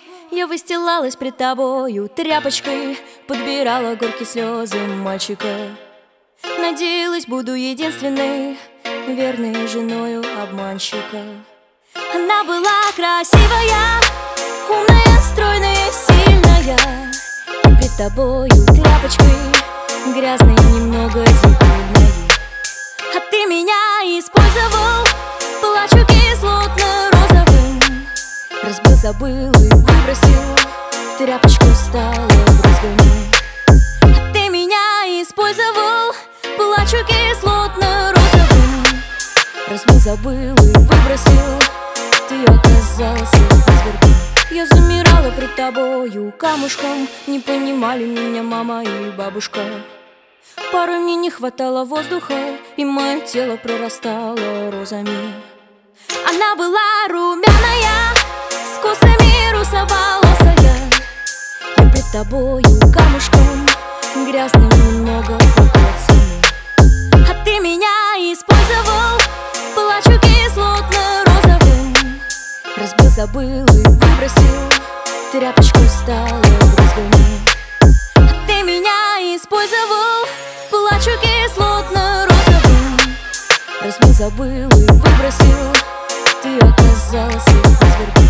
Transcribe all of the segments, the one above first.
Я выстилалась пред тобою тряпочкой, подбирала горькие слезы мальчика. Надеялась, буду единственной, верной женою обманщика. Она была красивая, умная, стройная, сильная. И пред тобою тряпочкой, грязной, немного дебильной. А ты меня использовал, плачу кислотно-розовым. Разбил, забыл и выбросил, тряпочкой стала брызгами. А ты меня использовал, плачу кислотно-розовым. Разбил, забыл и выбросил, ты оказался извергом. Я замирала пред тобою камушком, не понимали меня мама и бабушка. Порой мне не хватало воздуха, и мое тело прорастало розами. Она была румяная, с косами русоволосая. Я пред тобою камушком, грязным немного пальцами. А ты меня использовал, плачу кислотно-розовым. Разбил, забыл и выбросил, тряпочкой стала брызгами. А ты меня использовал, плачу кислотно-розовым. Разбил, забыл и выбросил, ты оказался извергом.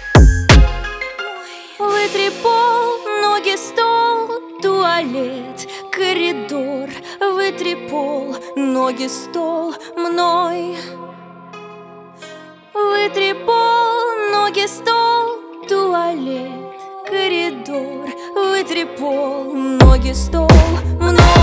Вытри пол, ноги, стол, туалет, коридор. Вытри пол, ноги, стол, мной. Вытри пол, ноги, стол, туалет, коридор. Вытри пол, ноги, стол, мной.